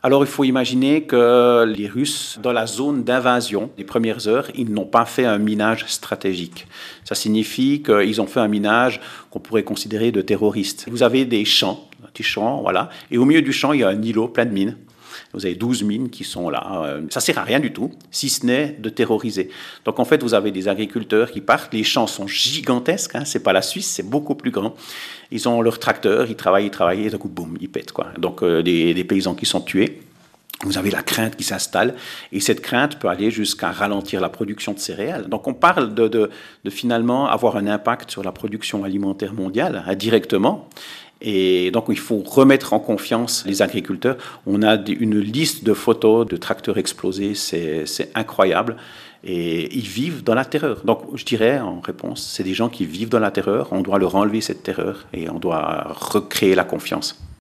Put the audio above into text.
Alors il faut imaginer que les Russes, dans la zone d'invasion, les premières heures, ils n'ont pas fait un minage stratégique. Ça signifie qu'ils ont fait un minage qu'on pourrait considérer de terroriste. Vous avez des champs, un petit champ, voilà, et au milieu du champ, il y a un îlot plein de mines. Vous avez 12 mines qui sont là. Ça ne sert à rien du tout, si ce n'est de terroriser. Donc en fait, vous avez des agriculteurs qui partent. Les champs sont gigantesques. Ce n'est pas la Suisse, c'est beaucoup plus grand. Ils ont leur tracteur, ils travaillent, et d'un coup, boum, ils pètent, quoi. Donc des paysans qui sont tués. Vous avez la crainte qui s'installe, et cette crainte peut aller jusqu'à ralentir la production de céréales. Donc on parle de finalement avoir un impact sur la production alimentaire mondiale, indirectement. Et donc il faut remettre en confiance les agriculteurs. On a une liste de photos de tracteurs explosés, c'est incroyable. Et ils vivent dans la terreur. Donc je dirais en réponse, c'est des gens qui vivent dans la terreur. On doit leur enlever cette terreur et on doit recréer la confiance.